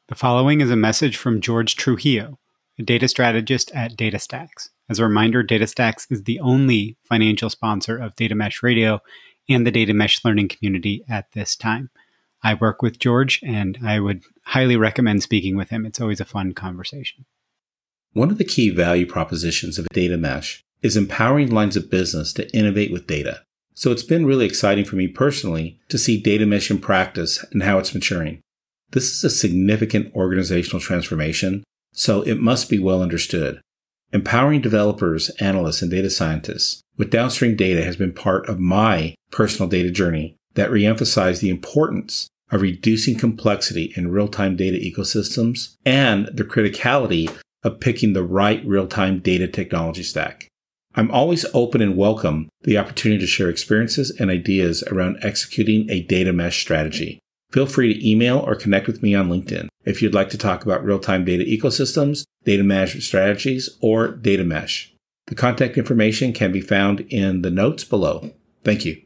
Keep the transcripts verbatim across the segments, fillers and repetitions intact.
The following is a message from George Trujillo, a data strategist at DataStax. As a reminder, DataStax is the only financial sponsor of Data Mesh Radio and the Data Mesh Learning community at this time. I work with George, and I would highly recommend speaking with him. It's always a fun conversation. One of the key value propositions of Data Mesh is empowering lines of business to innovate with data. So it's been really exciting for me personally to see Data Mesh in practice and how it's maturing. This is a significant organizational transformation, so it must be well understood. Empowering developers, analysts, and data scientists with downstream data has been part of my personal data journey that reemphasized the importance of reducing complexity in real-time data ecosystems and the criticality of picking the right real-time data technology stack. I'm always open and welcome the opportunity to share experiences and ideas around executing a data mesh strategy. Feel free to email or connect with me on LinkedIn if you'd like to talk about real-time data ecosystems, data management strategies, or data mesh. The contact information can be found in the notes below. Thank you.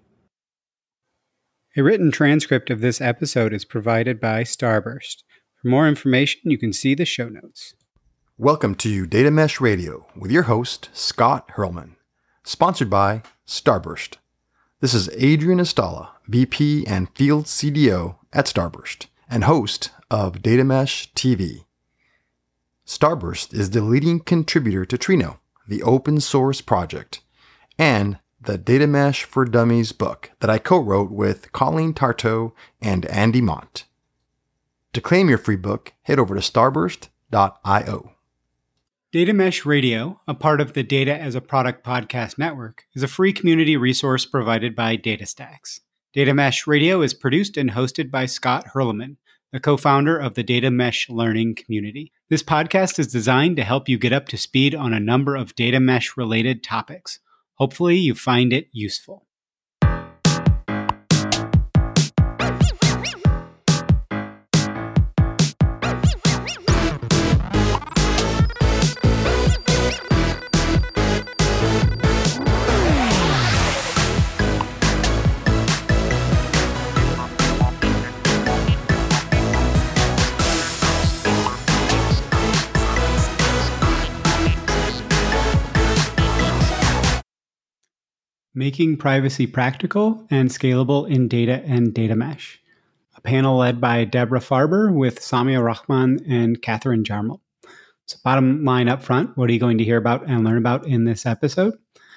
A written transcript of this episode is provided by Starburst. For more information, you can see the show notes. Welcome to Data Mesh Radio with your host, Scott Hurlman, sponsored by Starburst. This is Adrian Estala, V P and Field C D O at Starburst and host of Data Mesh T V. Starburst is the leading contributor to Trino, the open source project, and the Data Mesh for Dummies book that I co-wrote with Colleen Tarto and Andy Mont. To claim your free book, head over to starburst dot io. Data Mesh Radio, a part of the Data as a Product podcast network, is a free community resource provided by DataStax. Data Mesh Radio is produced and hosted by Scott Hurlman, the co-founder of the Data Mesh Learning community. This podcast is designed to help you get up to speed on a number of data mesh-related topics. Hopefully, you find it useful. Making Privacy Practical and Scalable in Data and Data Mesh, a panel led by Deborah Farber with Samia Rahman and Catherine Jarmel. So bottom line up front, what are you going to hear about and learn about in this episode?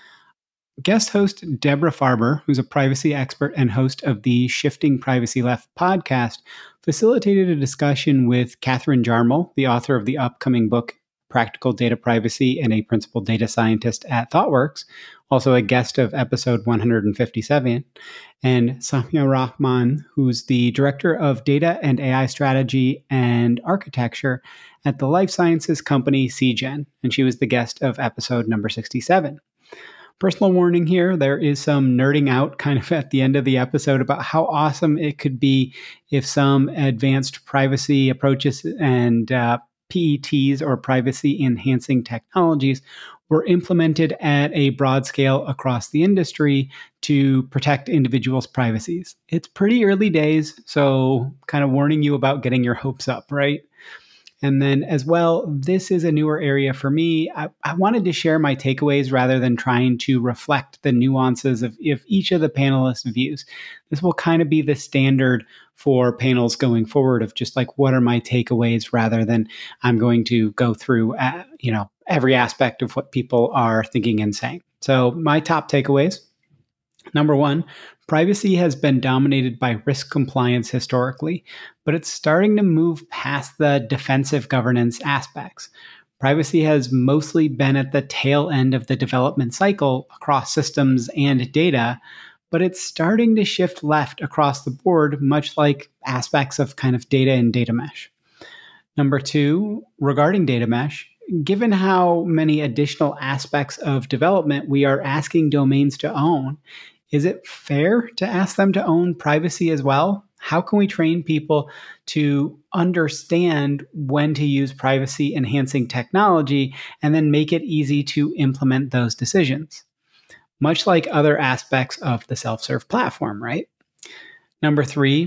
Guest host Deborah Farber, who's a privacy expert and host of the Shifting Privacy Left podcast, facilitated a discussion with Catherine Jarmel, the author of the upcoming book, Practical Data Privacy and a Principal Data Scientist at ThoughtWorks, also a guest of episode one hundred fifty-seven, and Samia Rahman, who's the Director of Data and A I Strategy and Architecture at the life sciences company Seagen, and she was the guest of episode number sixty-seven. Personal warning here, there is some nerding out kind of at the end of the episode about how awesome it could be if some advanced privacy approaches and uh, P E Ts or privacy-enhancing technologies were implemented at a broad scale across the industry to protect individuals' privacies. It's pretty early days, so kind of warning you about getting your hopes up, right? And then as well, this is a newer area for me. I, I wanted to share my takeaways rather than trying to reflect the nuances of, of each of the panelists' views. This will kind of be the standard for panels going forward of just like, what are my takeaways rather than I'm going to go through, uh, you know, every aspect of what people are thinking and saying. So my top takeaways. Number one, privacy has been dominated by risk compliance historically, but it's starting to move past the defensive governance aspects. Privacy has mostly been at the tail end of the development cycle across systems and data, but it's starting to shift left across the board, much like aspects of kind of data and data mesh. Number two, regarding data mesh, given how many additional aspects of development we are asking domains to own, is it fair to ask them to own privacy as well? How can we train people to understand when to use privacy enhancing technology and then make it easy to implement those decisions? Much like other aspects of the self-serve platform, right? Number three,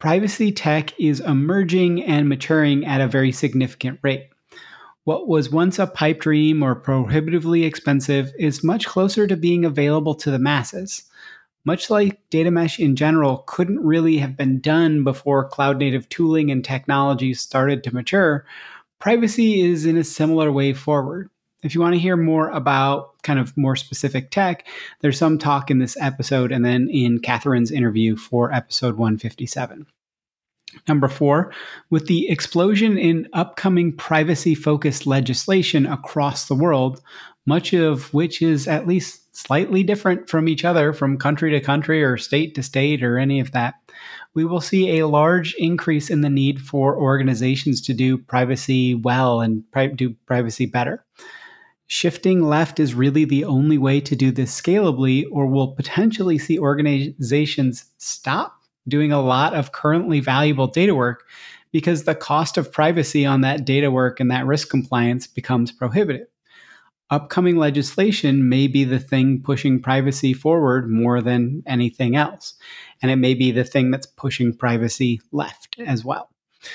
privacy tech is emerging and maturing at a very significant rate. What was once a pipe dream or prohibitively expensive is much closer to being available to the masses. Much like data mesh in general couldn't really have been done before cloud-native tooling and technologies started to mature, privacy is in a similar way forward. If you want to hear more about kind of more specific tech, there's some talk in this episode and then in Catherine's interview for episode one fifty-seven. Number four, with the explosion in upcoming privacy-focused legislation across the world, much of which is at least slightly different from each other, from country to country or state to state or any of that, we will see a large increase in the need for organizations to do privacy well and pri- do privacy better. Shifting left is really the only way to do this scalably, or we'll potentially see organizations stop doing a lot of currently valuable data work because the cost of privacy on that data work and that risk compliance becomes prohibitive. Upcoming legislation may be the thing pushing privacy forward more than anything else, and it may be the thing that's pushing privacy left as well.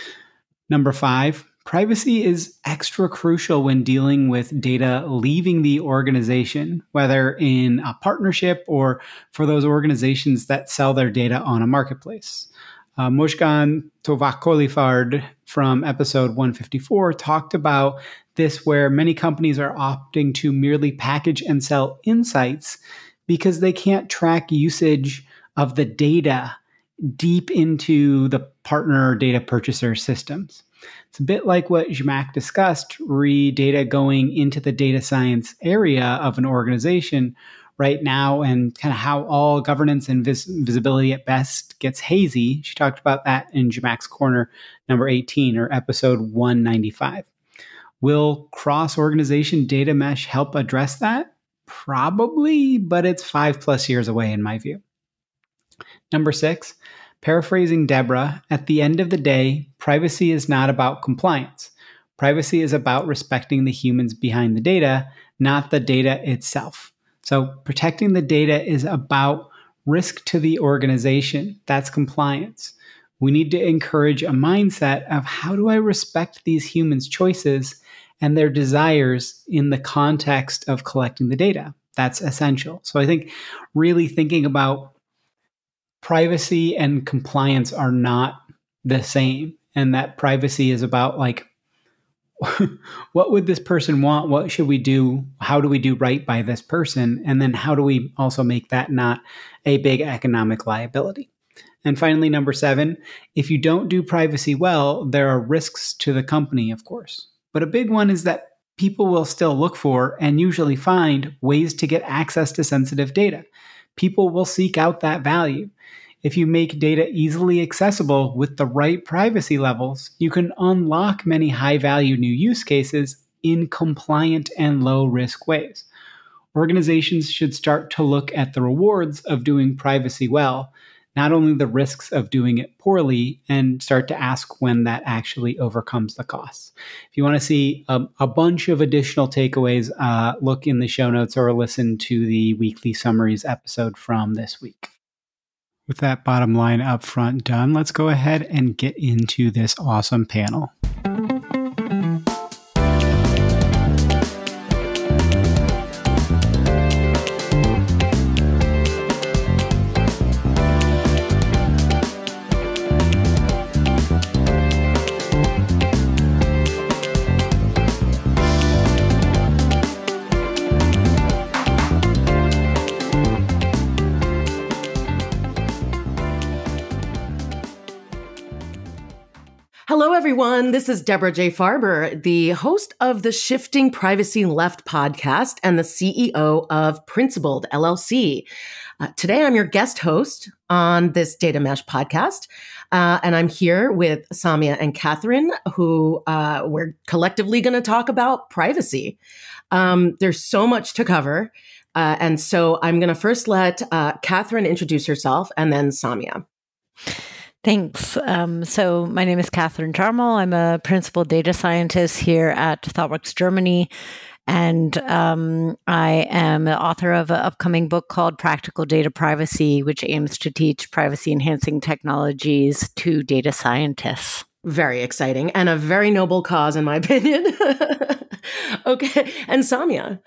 Number five, privacy is extra crucial when dealing with data leaving the organization, whether in a partnership or for those organizations that sell their data on a marketplace. Uh, Mojgan Tovak-Kolifard from episode one fifty-four talked about this, where many companies are opting to merely package and sell insights because they can't track usage of the data deep into the partner data purchaser systems. It's a bit like what Zhamak discussed, re data going into the data science area of an organization right now, and kind of how all governance and vis- visibility at best gets hazy. She talked about that in Zhamak's Corner number eighteen, or episode one ninety-five. Will cross-organization data mesh help address that? Probably, but it's five plus years away in my view. Number six, paraphrasing Deborah, at the end of the day, privacy is not about compliance. Privacy is about respecting the humans behind the data, not the data itself. So protecting the data is about risk to the organization. That's compliance. We need to encourage a mindset of how do I respect these humans' choices and their desires in the context of collecting the data. That's essential. So I think really thinking about privacy and compliance are not the same, and that privacy is about like, what would this person want? What should we do? How do we do right by this person? And then how do we also make that not a big economic liability? And finally, number seven, if you don't do privacy well, there are risks to the company, of course. But a big one is that people will still look for and usually find ways to get access to sensitive data. People will seek out that value. If you make data easily accessible with the right privacy levels, you can unlock many high-value new use cases in compliant and low-risk ways. Organizations should start to look at the rewards of doing privacy well, not only the risks of doing it poorly, and start to ask when that actually overcomes the costs. If you want to see a, a bunch of additional takeaways, uh, look in the show notes or listen to the weekly summaries episode from this week. With that bottom line up front done, let's go ahead and get into this awesome panel. Hello, everyone. This is Deborah J. Farber, the host of the Shifting Privacy Left podcast and the C E O of Principled, L L C. Uh, today, I'm your guest host on this Data Mesh podcast, uh, and I'm here with Samia and Catherine, who uh, we're collectively going to talk about privacy. Um, there's so much to cover, uh, and so I'm going to first let uh, Catherine introduce herself, and then Samia. Thanks. Um, so my name is Catherine Jarmel. I'm a principal data scientist here at ThoughtWorks Germany. And um, I am the author of an upcoming book called Practical Data Privacy, which aims to teach privacy-enhancing technologies to data scientists. Very exciting and a very noble cause, in my opinion. Okay. And Samia?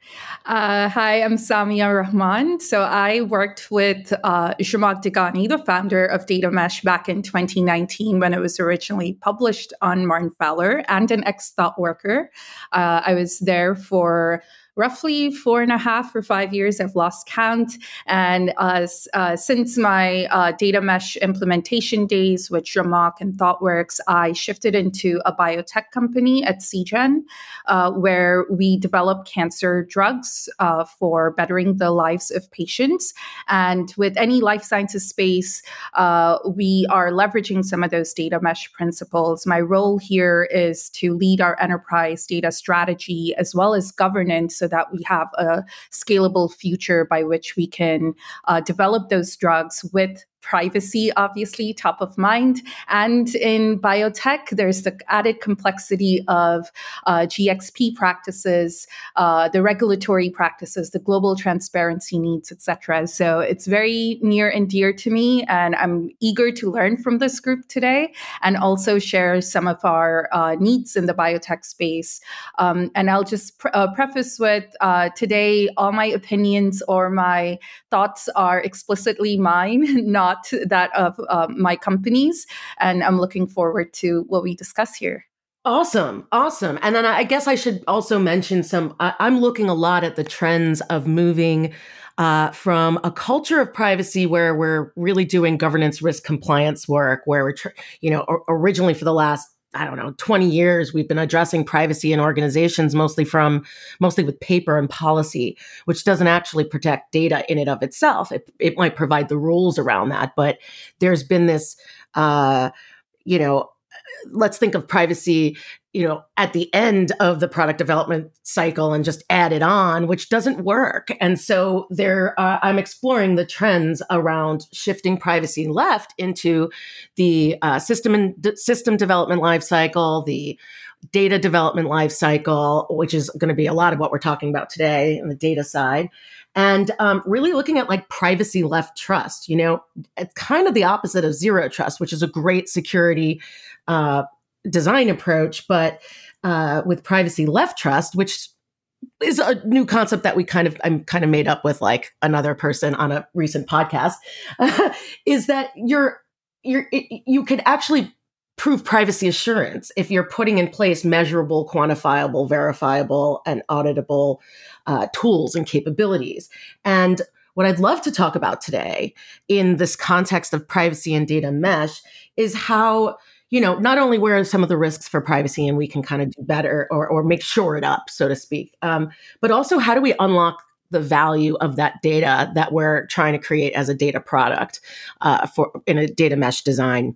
Uh, hi, I'm Samia Rahman. So I worked with uh, Zhamak Dehghani, the founder of DataMesh, back in twenty nineteen when it was originally published on Martin Fowler, and an ex-thought worker. Uh, I was there for roughly four and a half or five years. I've lost count. And uh, uh, since my uh, data mesh implementation days with Zhamak and ThoughtWorks, I shifted into a biotech company at Seagen, uh, where we develop cancer drugs uh, for bettering the lives of patients. And with any life sciences space, uh, we are leveraging some of those data mesh principles. My role here is to lead our enterprise data strategy as well as governance, so that we have a scalable future by which we can uh, develop those drugs with privacy, obviously, top of mind. And in biotech, there's the added complexity of uh, G X P practices, uh, the regulatory practices, the global transparency needs, et cetera. So it's very near and dear to me, and I'm eager to learn from this group today and also share some of our uh, needs in the biotech space. Um, and I'll just pre- uh, preface with uh, today, all my opinions or my thoughts are explicitly mine, not that of uh, my companies. And I'm looking forward to what we discuss here. Awesome. Awesome. And then I guess I should also mention some, I, I'm looking a lot at the trends of moving uh, from a culture of privacy where we're really doing governance risk compliance work, where we're, tr- you know, or, originally for the last I don't know, twenty years, we've been addressing privacy in organizations mostly from, mostly with paper and policy, which doesn't actually protect data in and of itself. It, it might provide the rules around that, but there's been this, uh, you know, let's think of privacy, you know, at the end of the product development cycle and just add it on, which doesn't work. And so there, uh, I'm exploring the trends around shifting privacy left into the uh, system and d- system development lifecycle, the data development lifecycle, which is going to be a lot of what we're talking about today on the data side. And um, really looking at like privacy left trust, you know, it's kind of the opposite of zero trust, which is a great security uh, design approach, but uh, with privacy left trust, which is a new concept that we kind of, I'm kind of made up with like another person on a recent podcast, uh, is that you're, you're, you could actually prove privacy assurance if you're putting in place measurable, quantifiable, verifiable, and auditable uh, tools and capabilities. And what I'd love to talk about today in this context of privacy and data mesh is how, you know, not only where are some of the risks for privacy and we can kind of do better or, or make shore it up, so to speak, um, but also how do we unlock the value of that data that we're trying to create as a data product uh, for in a data mesh design.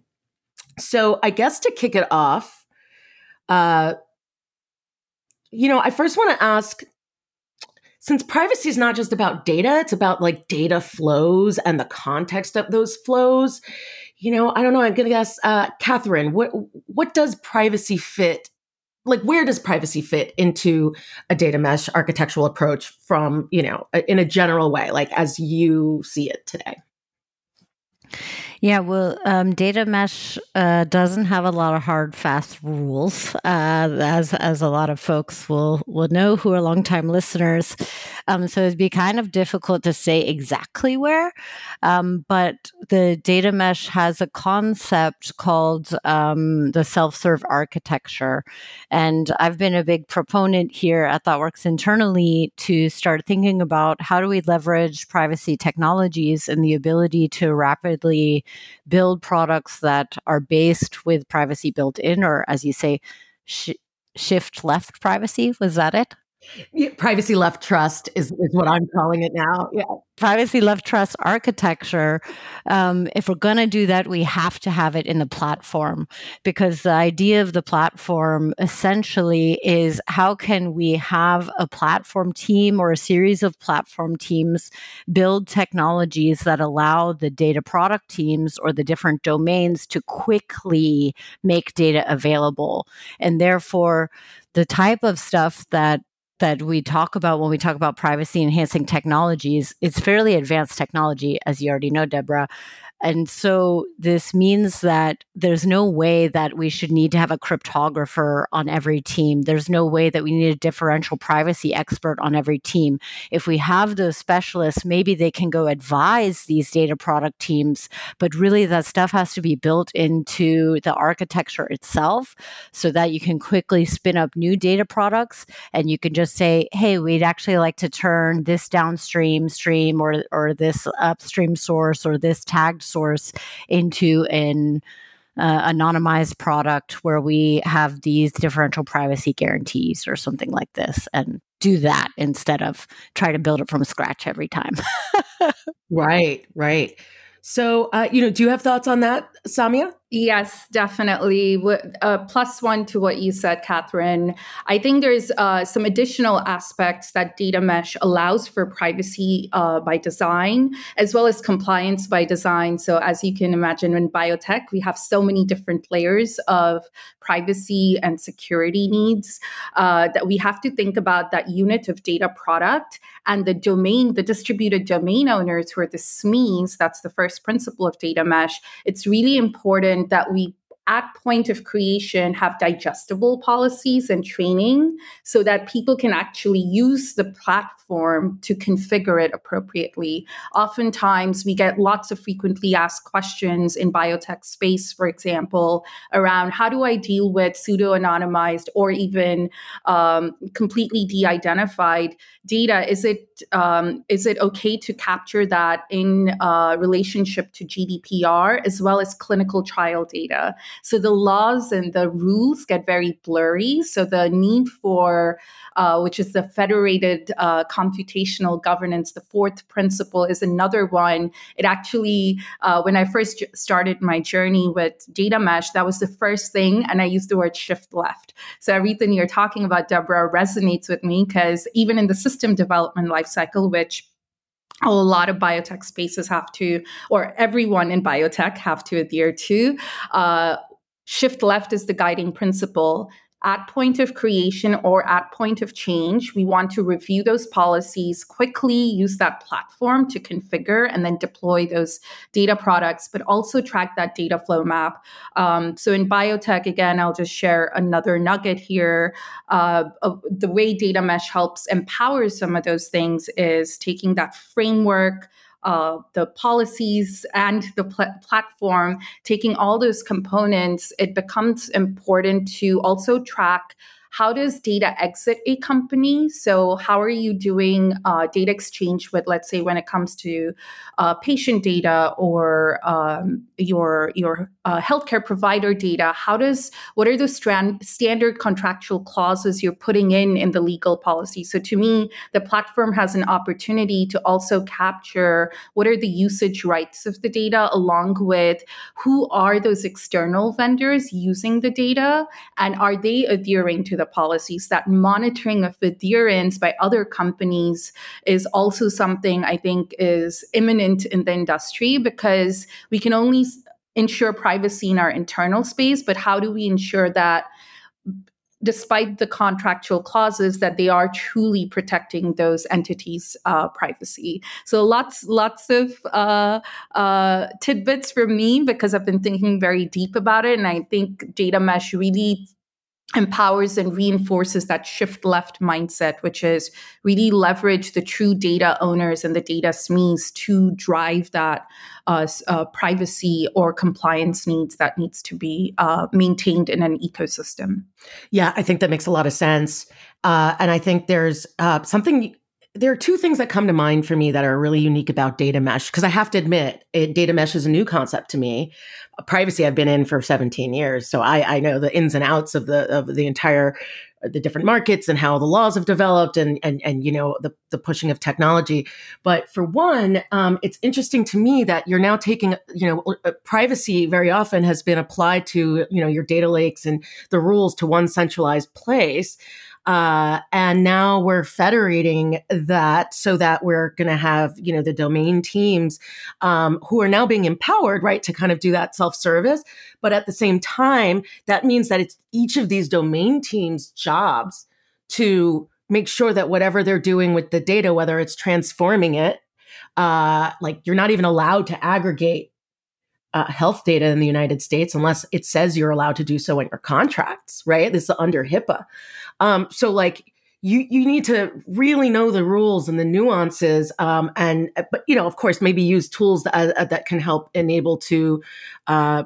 So I guess to kick it off, uh, you know, I first want to ask, since privacy is not just about data, it's about like data flows and the context of those flows. You know, I don't know. I'm going to guess, uh, Catherine, what what does privacy fit? Like, where does privacy fit into a data mesh architectural approach from, you know, in a general way, like as you see it today? Yeah, well, um, data mesh uh, doesn't have a lot of hard, fast rules, uh, as as a lot of folks will will know who are longtime listeners. Um, so it'd be kind of difficult to say exactly where, um, but the data mesh has a concept called um, the self-serve architecture, and I've been a big proponent here at ThoughtWorks internally to start thinking about how do we leverage privacy technologies and the ability to rapidly build products that are based with privacy built in, or as you say, sh- shift left privacy. Was that it? Yeah, privacy left trust is, is what I'm calling it now. Yeah. Privacy left trust architecture. Um, if we're going to do that, we have to have it in the platform, because the idea of the platform essentially is how can we have a platform team or a series of platform teams build technologies that allow the data product teams or the different domains to quickly make data available. And therefore, the type of stuff that that we talk about when we talk about privacy enhancing technologies, it's fairly advanced technology, as you already know, Deborah. And so this means that there's no way that we should need to have a cryptographer on every team. There's no way that we need a differential privacy expert on every team. If we have those specialists, maybe they can go advise these data product teams, but really that stuff has to be built into the architecture itself so that you can quickly spin up new data products and you can just say, hey, we'd actually like to turn this downstream stream or, or this upstream source or this tagged source into an uh, anonymized product where we have these differential privacy guarantees or something like this, and do that instead of try to build it from scratch every time. Right, right. So, uh, you know, do you have thoughts on that, Samia? Yes, definitely. Uh, plus one to what you said, Catherine. I think there's uh, some additional aspects that data mesh allows for privacy uh, by design, as well as compliance by design. So as you can imagine, in biotech, we have so many different layers of privacy and security needs uh, that we have to think about that unit of data product and the domain, the distributed domain owners who are the S M Es. That's the first principle of data mesh. It's really important that we at point of creation have digestible policies and training so that people can actually use the platform to configure it appropriately. Oftentimes, we get lots of frequently asked questions in biotech space, for example, around how do I deal with pseudo-anonymized or even um, completely de-identified data? Is it um, is it okay to capture that in uh, relationship to G D P R as well as clinical trial data? So the laws and the rules get very blurry. So the need for, uh, which is the federated uh, computational governance, the fourth principle is another one. It actually, uh, when I first j- started my journey with data mesh, that was the first thing. And I used the word shift left. So everything you're talking about, Deborah, resonates with me because even in the system development lifecycle, which a lot of biotech spaces have to, or everyone in biotech have to adhere to. Uh, shift left is the guiding principle. At point of creation or at point of change, we want to review those policies, quickly use that platform to configure and then deploy those data products, but also track that data flow map. Um, so in biotech, again, I'll just share another nugget here. Uh, uh, the way data mesh helps empower some of those things is taking that framework, Uh, the policies and the pl- platform, taking all those components, it becomes important to also track how does data exit a company? So how are you doing uh, data exchange with, let's say, when it comes to uh, patient data or um, your your uh, healthcare provider data? How does what are the strand, standard contractual clauses you're putting in in the legal policy? So to me, the platform has an opportunity to also capture what are the usage rights of the data, along with who are those external vendors using the data, and are they adhering to the policies? That monitoring of adherence by other companies is also something I think is imminent in the industry, because we can only ensure privacy in our internal space, but how do we ensure that despite the contractual clauses, that they are truly protecting those entities' uh, privacy? So lots, lots of uh, uh, tidbits for me, because I've been thinking very deep about it. And I think data mesh really empowers and reinforces that shift left mindset, which is really leverage the true data owners and the data S M Es to drive that uh, uh, privacy or compliance needs that needs to be uh, maintained in an ecosystem. Yeah, I think that makes a lot of sense. Uh, and I think there's uh, something, there are two things that come to mind for me that are really unique about data mesh, because I have to admit, it, data mesh is a new concept to me. Privacy I've been in for seventeen years. So I, I know the ins and outs of the of the entire, the different markets and how the laws have developed and, and, and you know, the, the pushing of technology. But for one, um, it's interesting to me that you're now taking, you know, privacy very often has been applied to, you know, your data lakes and the rules to one centralized place. Uh, and now we're federating that so that we're going to have, you know, the domain teams um, who are now being empowered, right, to kind of do that self-service. But at the same time, that means that it's each of these domain teams' jobs to make sure that whatever they're doing with the data, whether it's transforming it, uh, like you're not even allowed to aggregate uh, health data in the United States unless it says you're allowed to do so in your contracts, right? This is under HIPAA. Um, so like you you need to really know the rules and the nuances, um, and but you know, of course, maybe use tools that uh, that can help enable to uh,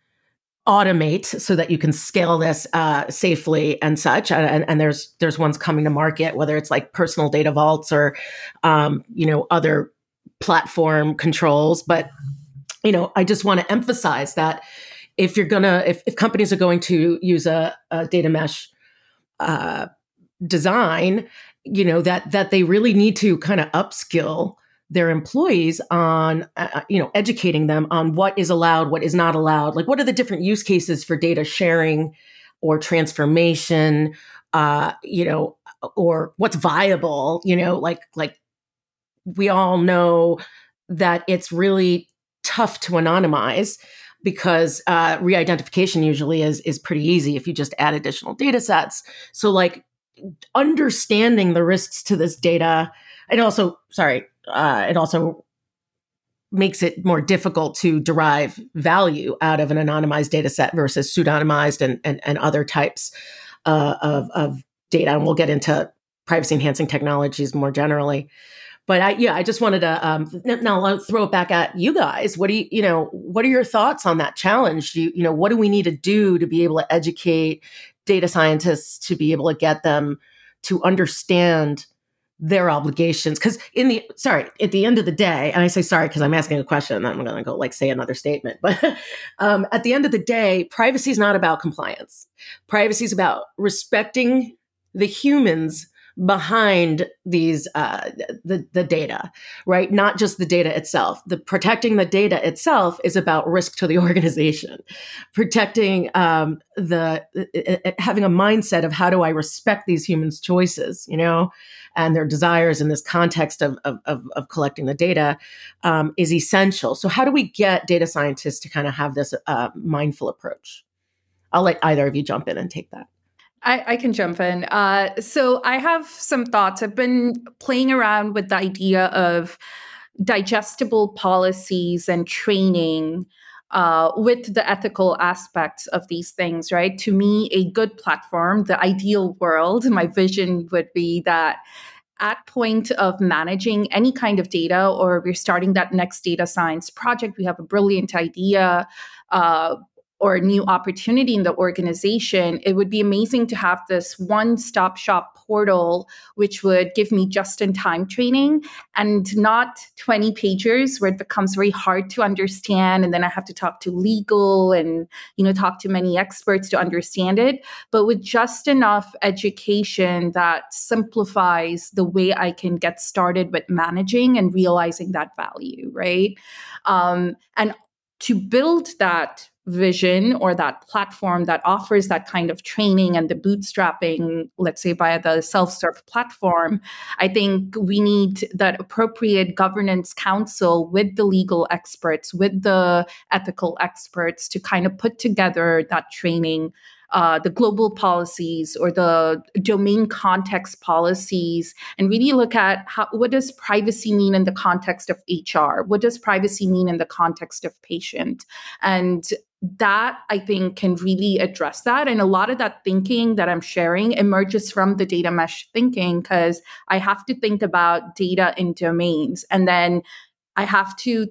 automate so that you can scale this uh, safely and such. And, and there's there's ones coming to market, whether it's like personal data vaults or um, you know other platform controls. But you know, I just want to emphasize that if you're gonna if, if companies are going to use a, a data mesh uh, design, you know, that that they really need to kind of upskill their employees on, uh, you know, educating them on what is allowed, what is not allowed. Like, what are the different use cases for data sharing or transformation, uh, you know, or what's viable, you know, like, like we all know that it's really tough to anonymize because uh, re-identification usually is, is pretty easy if you just add additional data sets. So like understanding the risks to this data, and also, sorry, Uh, it also makes it more difficult to derive value out of an anonymized data set versus pseudonymized and, and, and other types uh, of, of data. And we'll get into privacy enhancing technologies more generally. But I, yeah, I just wanted to um, now I'll throw it back at you guys. What do you, you know, what are your thoughts on that challenge? Do you, you know, what do we need to do to be able to educate data scientists to be able to get them to understand their obligations? Because in the, sorry, at the end of the day, and I say sorry because I'm asking a question and then I'm going to go like say another statement. But um, at the end of the day, privacy is not about compliance. Privacy is about respecting the humans behind these uh, the the data, right? Not just the data itself. The protecting the data itself is about risk to the organization. Protecting um, the uh, uh, having a mindset of how do I respect these humans' choices, you know, and their desires in this context of of, of, of collecting the data um, is essential. So how do we get data scientists to kind of have this uh, mindful approach? I'll let either of you jump in and take that. I, I can jump in. Uh, so I have some thoughts. I've been playing around with the idea of digestible policies and training uh, with the ethical aspects of these things, right? To me, a good platform, the ideal world, my vision would be that at point of managing any kind of data, or we're starting that next data science project, we have a brilliant idea, uh, or a new opportunity in the organization, it would be amazing to have this one-stop shop portal, which would give me just-in-time training and not twenty pagers where it becomes very hard to understand. And then I have to talk to legal and, you know, talk to many experts to understand it, but with just enough education that simplifies the way I can get started with managing and realizing that value, right? Um, and to build that vision or that platform that offers that kind of training and the bootstrapping, let's say via the self-serve platform, I think we need that appropriate governance council with the legal experts, with the ethical experts to kind of put together that training, uh, the global policies or the domain context policies, and really look at how, what does privacy mean in the context of H R? What does privacy mean in the context of patient? And that, I think, can really address that. And a lot of that thinking that I'm sharing emerges from the data mesh thinking, because I have to think about data in domains. And then I have to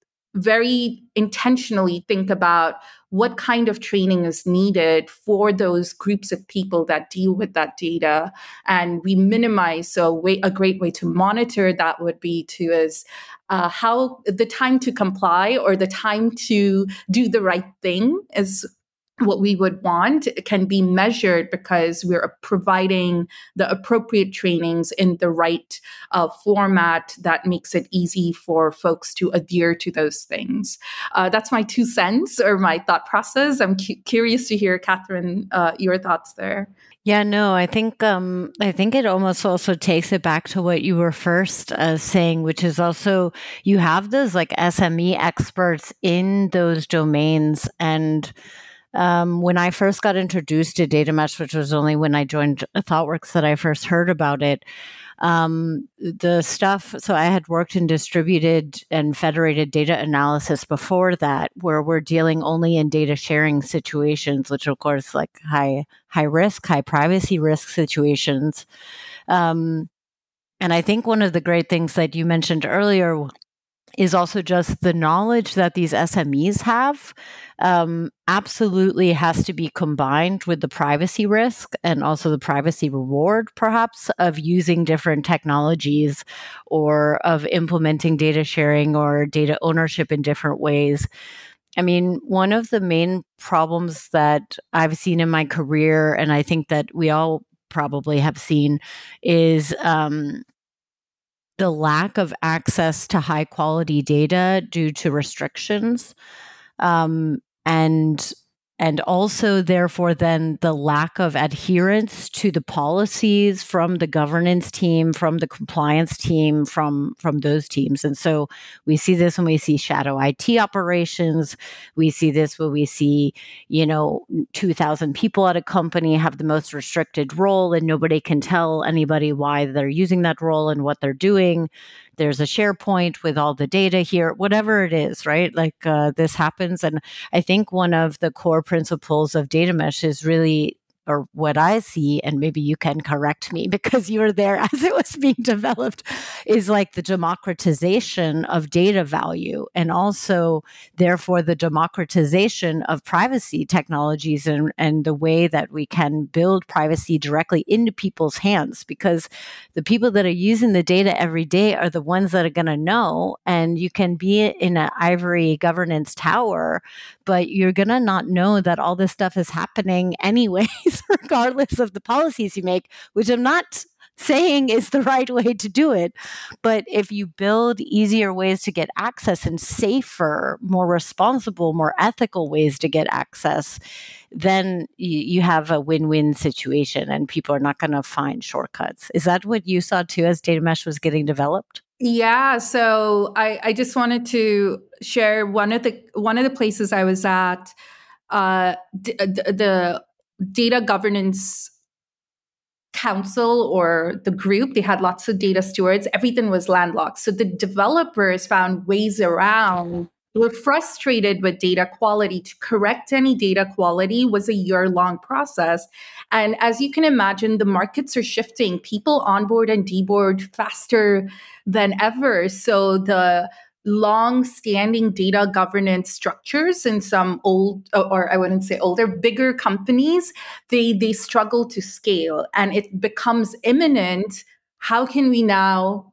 very intentionally think about what kind of training is needed for those groups of people that deal with that data. And we minimize, so way, a great way to monitor that would be to is uh, how the time to comply or the time to do the right thing is what we would want can be measured, because we're providing the appropriate trainings in the right uh, format that makes it easy for folks to adhere to those things. Uh, that's my two cents or my thought process. I'm cu- curious to hear, Catherine, uh, your thoughts there. Yeah, no, I think um, I think it almost also takes it back to what you were first uh, saying, which is also you have those like S M E experts in those domains, and Um, when I first got introduced to data mesh, which was only when I joined ThoughtWorks that I first heard about it, um, the stuff, so I had worked in distributed and federated data analysis before that, where we're dealing only in data sharing situations, which of course like high, high risk, high privacy risk situations. Um, and I think one of the great things that you mentioned earlier is also just the knowledge that these S M Es have um, absolutely has to be combined with the privacy risk and also the privacy reward, perhaps, of using different technologies or of implementing data sharing or data ownership in different ways. I mean, one of the main problems that I've seen in my career, and I think that we all probably have seen, is um, the lack of access to high quality data due to restrictions. Um, and and also, therefore, then the lack of adherence to the policies from the governance team, from the compliance team, from, from those teams. And so we see this when we see shadow I T operations. We see this when we see, you know, two thousand people at a company have the most restricted role and nobody can tell anybody why they're using that role and what they're doing. There's a SharePoint with all the data here, whatever it is, right? Like uh, this happens. And I think one of the core principles of data mesh is really, or what I see, and maybe you can correct me because you were there as it was being developed, is like the democratization of data value and also, therefore, the democratization of privacy technologies and, and the way that we can build privacy directly into people's hands, because the people that are using the data every day are the ones that are going to know. And you can be in an ivory governance tower, but you're going to not know that all this stuff is happening anyways, regardless of the policies you make, which I'm not saying is the right way to do it. But if you build easier ways to get access and safer, more responsible, more ethical ways to get access, then you, you have a win-win situation and people are not going to find shortcuts. Is that what you saw too as data mesh was getting developed? Yeah, so I, I just wanted to share one of the one of the places I was at. Uh, d- d- the data governance council or the group, they had lots of data stewards. Everything was landlocked, so the developers found ways around. They were frustrated with data quality. To correct any data quality was a year-long process. And as you can imagine, the markets are shifting. People onboard and deboard faster than ever. So the long-standing data governance structures in some old, or I wouldn't say older, bigger companies, they, they struggle to scale. And it becomes imminent. How can we now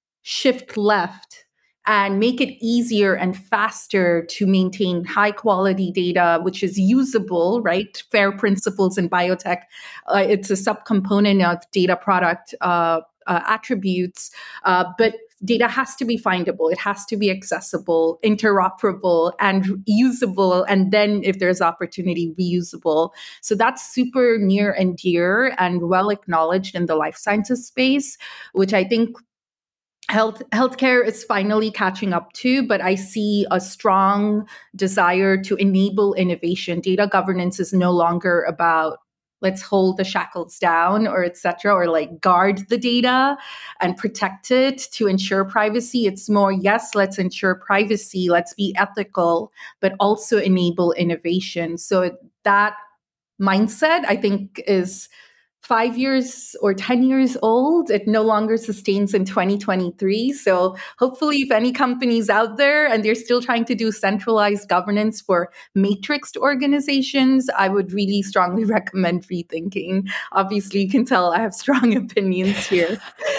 shift left and make it easier and faster to maintain high quality data, which is usable, right? FAIR principles in biotech. Uh, it's a subcomponent of data product uh, uh, attributes, uh, but data has to be findable. It has to be accessible, interoperable, and usable. And then if there's opportunity, reusable. So that's super near and dear and well acknowledged in the life sciences space, which I think Health healthcare is finally catching up to, but I see a strong desire to enable innovation. Data governance is no longer about let's hold the shackles down or et cetera, or like guard the data and protect it to ensure privacy. It's more, yes, let's ensure privacy, let's be ethical, but also enable innovation. So that mindset, I think, is five years or ten years old. It no longer sustains in twenty twenty-three. So hopefully if any companies out there and they're still trying to do centralized governance for matrixed organizations, I would really strongly recommend rethinking. Obviously, you can tell I have strong opinions here.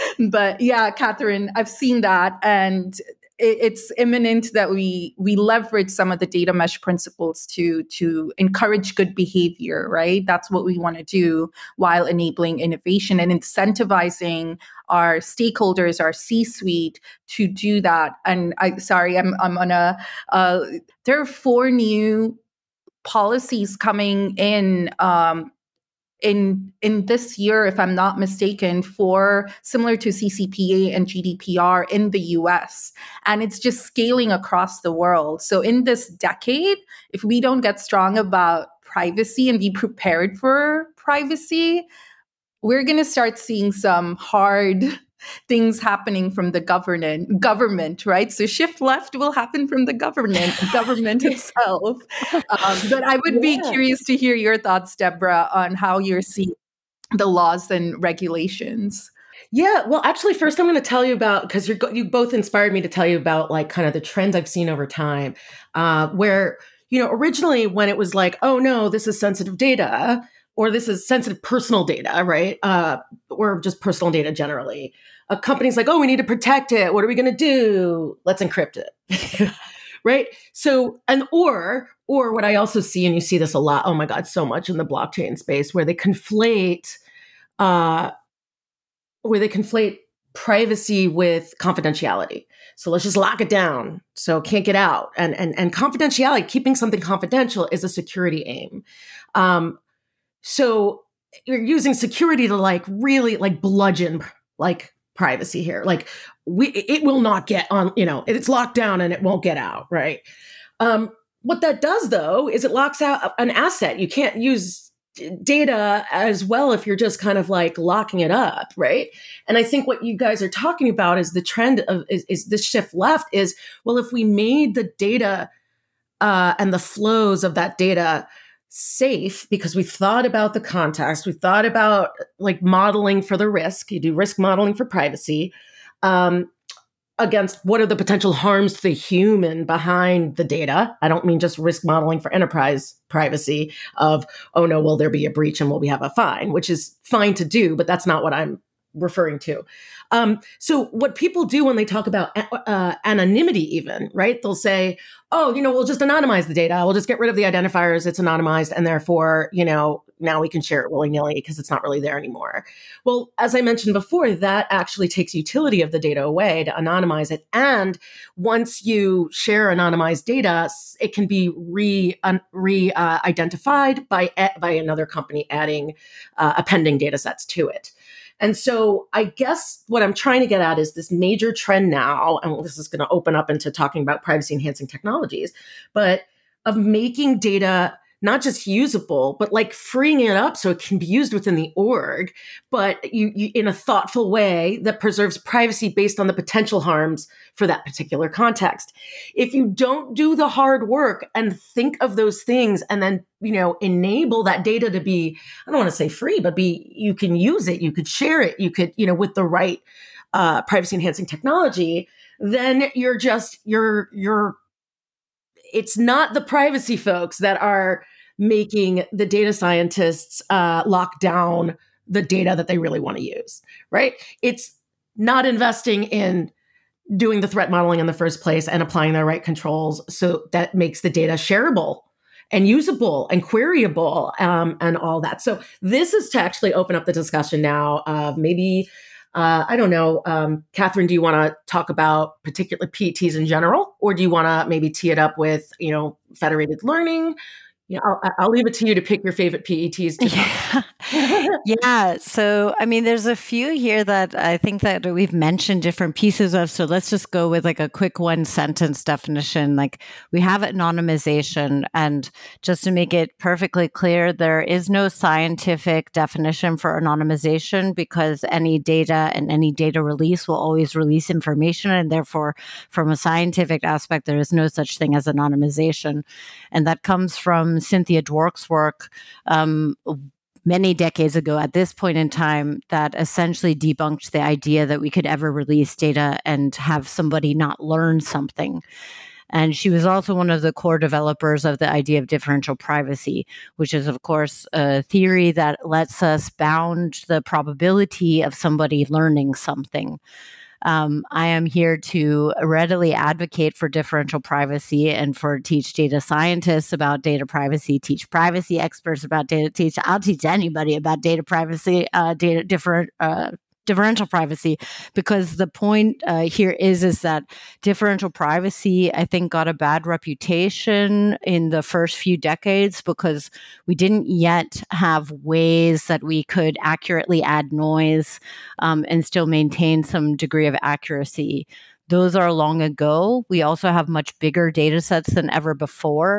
But yeah, Catherine, I've seen that. And it's imminent that we we leverage some of the data mesh principles to to encourage good behavior, right? That's what we want to do while enabling innovation and incentivizing our stakeholders, our C-suite to do that. And I sorry, I'm I'm on a uh, there are four new policies coming in um, in in this year, if I'm not mistaken, for similar to C C P A and G D P R in the U S. And it's just scaling across the world. So in this decade, if we don't get strong about privacy and be prepared for privacy, we're going to start seeing some hard things happening from the government, government, right? So shift left will happen from the government, government itself. Um, but I would yeah. be curious to hear your thoughts, Deborah, on how you're seeing the laws and regulations. Yeah, well, actually, first I'm going to tell you about, because you you both inspired me to tell you about like kind of the trends I've seen over time, uh, where, you know, originally when it was like, oh no, this is sensitive data, or this is sensitive personal data, right? Uh, or just personal data generally. A company's like, oh, we need to protect it. What are we going to do? Let's encrypt it, right? So, and or, or what I also see, and you see this a lot, oh my God, so much in the blockchain space, where they conflate, uh, where they conflate privacy with confidentiality. So let's just lock it down so it can't get out. And, and, and confidentiality, keeping something confidential is a security aim. Um, So you're using security to like really like bludgeon like privacy here. Like we, it will not get on, you know, it's locked down and it won't get out. Right. Um, what that does though, is it locks out an asset. You can't use data as well if you're just kind of like locking it up. Right. And I think what you guys are talking about is the trend of, is, is this shift left is, well, if we made the data uh, and the flows of that data safe, because we thought about the context, we thought about like modeling for the risk, you do risk modeling for privacy, um, against what are the potential harms to the human behind the data. I don't mean just risk modeling for enterprise privacy of, oh no, will there be a breach and will we have a fine, which is fine to do, but that's not what I'm referring to. Um, so what people do when they talk about uh, anonymity even, right? They'll say, oh, you know, we'll just anonymize the data. We'll just get rid of the identifiers. It's anonymized. And therefore, you know, now we can share it willy-nilly because it's not really there anymore. Well, as I mentioned before, that actually takes utility of the data away to anonymize it. And once you share anonymized data, it can be re, un, re uh, identified by, by another company adding uh, appending data sets to it. And so I guess what I'm trying to get at is this major trend now, and this is going to open up into talking about privacy enhancing technologies, but of making data not just usable, but like freeing it up so it can be used within the org, but you, you in a thoughtful way that preserves privacy based on the potential harms for that particular context. If you don't do the hard work and think of those things and then, you know, enable that data to be, I don't want to say free, but be, you can use it, you could share it, you could, you know, with the right uh, privacy enhancing technology, then you're just, you're, you're, it's not the privacy folks that are making the data scientists uh, lock down the data that they really want to use, right? It's not investing in doing the threat modeling in the first place and applying the right controls so that makes the data shareable and usable and queryable um, and all that. So this is to actually open up the discussion now of maybe, uh, I don't know, um, Catherine, do you want to talk about particular P E Ts in general, or do you want to maybe tee it up with, you know, federated learning? You know, I'll, I'll leave it to you to pick your favorite P E Ts. To yeah. yeah. So, I mean, there's a few here that I think that we've mentioned different pieces of. So let's just go with like a quick one sentence definition. Like we have anonymization, and just to make it perfectly clear, there is no scientific definition for anonymization because any data and any data release will always release information. And therefore, from a scientific aspect, there is no such thing as anonymization. And that comes from Cynthia Dwork's work um, many decades ago at this point in time that essentially debunked the idea that we could ever release data and have somebody not learn something. And she was also one of the core developers of the idea of differential privacy, which is, of course, a theory that lets us bound the probability of somebody learning something. Um, I am here to readily advocate for differential privacy and for teach data scientists about data privacy, teach privacy experts about data. Teach I'll teach anybody about data privacy, uh, data different. Uh, differential privacy, because the point uh, here is is that differential privacy, I think, got a bad reputation in the first few decades because we didn't yet have ways that we could accurately add noise um, and still maintain some degree of accuracy. Those are long ago. We also have much bigger data sets than ever before.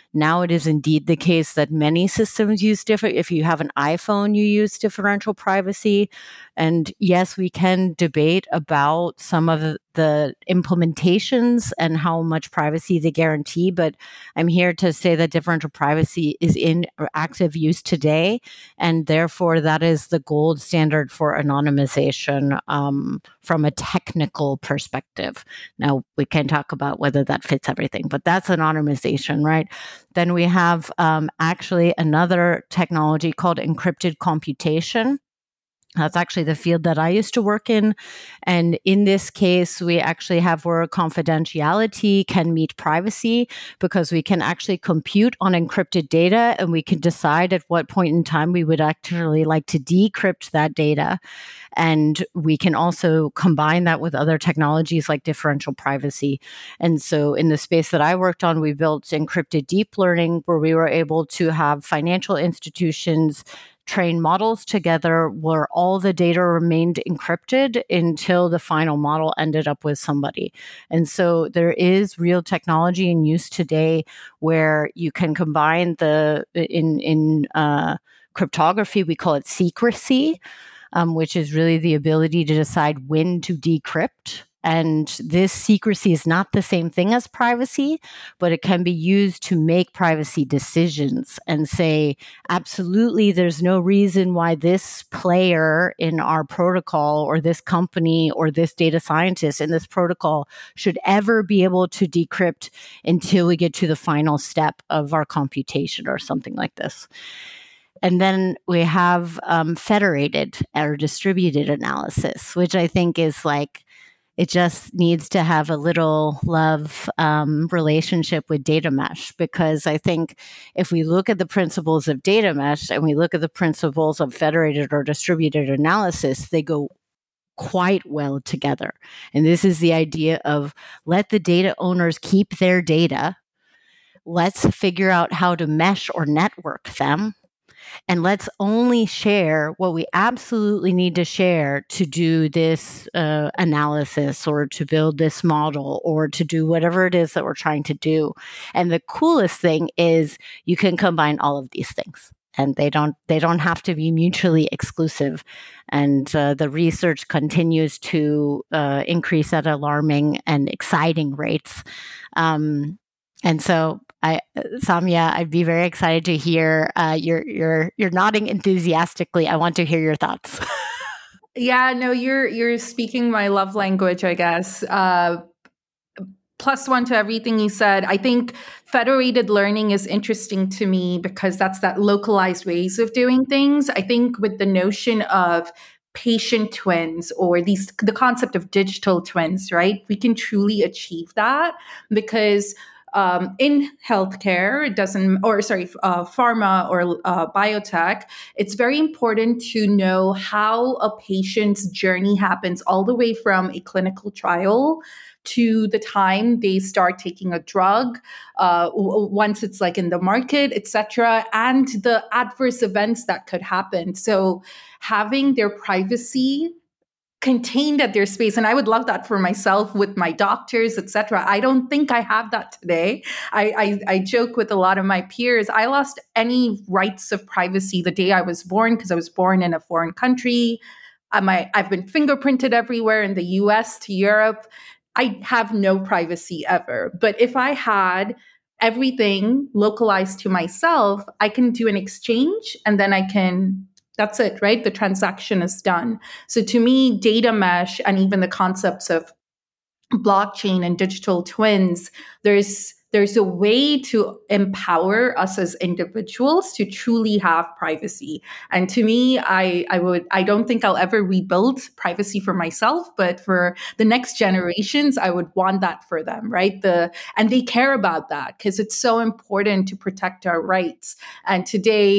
Now it is indeed the case that many systems use different. If you have an iPhone, you use differential privacy. And yes, we can debate about some of the implementations and how much privacy they guarantee, but I'm here to say that differential privacy is in active use today, and therefore that is the gold standard for anonymization um, from a technical perspective. Now, we can talk about whether that fits everything, but that's anonymization, right? Then we have um, actually another technology called encrypted computation. That's actually the field that I used to work in. And in this case, we actually have where confidentiality can meet privacy, because we can actually compute on encrypted data and we can decide at what point in time we would actually like to decrypt that data. And we can also combine that with other technologies like differential privacy. And so in the space that I worked on, we built encrypted deep learning, where we were able to have financial institutions train models together where all the data remained encrypted until the final model ended up with somebody. And so there is real technology in use today where you can combine the, in, in uh, cryptography, we call it secrecy, um, which is really the ability to decide when to decrypt. And this secrecy is not the same thing as privacy, but it can be used to make privacy decisions and say, absolutely, there's no reason why this player in our protocol or this company or this data scientist in this protocol should ever be able to decrypt until we get to the final step of our computation or something like this. And then we have um, federated or distributed analysis, which I think is like, it just needs to have a little love um, relationship with data mesh, because I think if we look at the principles of data mesh and we look at the principles of federated or distributed analysis, they go quite well together. And this is the idea of let the data owners keep their data. Let's figure out how to mesh or network them. And let's only share what we absolutely need to share to do this uh, analysis or to build this model or to do whatever it is that we're trying to do. And the coolest thing is you can combine all of these things, and they don't they don't have to be mutually exclusive. And uh, the research continues to uh, increase at alarming and exciting rates. Um, and so I, Samia, I'd be very excited to hear uh, you're you're you're nodding enthusiastically. I want to hear your thoughts. Yeah, no, you're you're speaking my love language, I guess. Uh, plus one to everything you said. I think federated learning is interesting to me because that's that localized ways of doing things. I think with the notion of patient twins or these the concept of digital twins, right? We can truly achieve that because Um, in healthcare, it doesn't, or sorry, uh, pharma or uh, biotech, it's very important to know how a patient's journey happens all the way from a clinical trial to the time they start taking a drug, uh, w- once it's like in the market, et cetera, and the adverse events that could happen. So having their privacy contained at their space. And I would love that for myself with my doctors, et cetera. I don't think I have that today. I, I, I joke with a lot of my peers. I lost any rights of privacy the day I was born because I was born in a foreign country. I might, I've been fingerprinted everywhere in the U S to Europe. I have no privacy ever. But if I had everything localized to myself, I can do an exchange and then I can That's it, right? The transaction is done. So to me, data mesh and even the concepts of blockchain and digital twins, there's there's a way to empower us as individuals to truly have privacy. And to me, I I would I don't think I'll ever rebuild privacy for myself, but for the next generations, I would want that for them, right? The and they care about that because it's so important to protect our rights. And today,